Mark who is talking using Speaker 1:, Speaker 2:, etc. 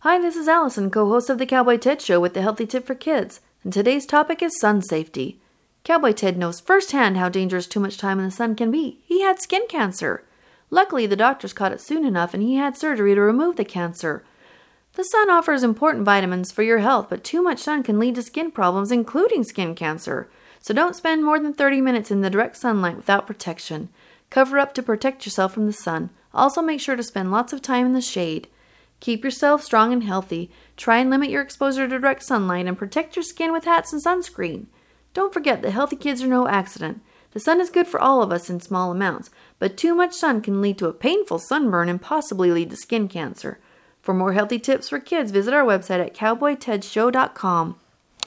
Speaker 1: Hi, this is Allison, co-host of the Cowboy Ted Show with the Healthy Tip for Kids, and today's topic is sun safety. Cowboy Ted knows firsthand how dangerous too much time in the sun can be. He had skin cancer. Luckily, the doctors caught it soon enough and he had surgery to remove the cancer. The sun offers important vitamins for your health, but too much sun can lead to skin problems, including skin cancer. So don't spend more than 30 minutes in the direct sunlight without protection. Cover up to protect yourself from the sun. Also make sure to spend lots of time in the shade. Keep yourself strong and healthy. Try and limit your exposure to direct sunlight and protect your skin with hats and sunscreen. Don't forget that healthy kids are no accident. The sun is good for all of us in small amounts, but too much sun can lead to a painful sunburn and possibly lead to skin cancer. For more healthy tips for kids, visit our website at cowboytedshow.com.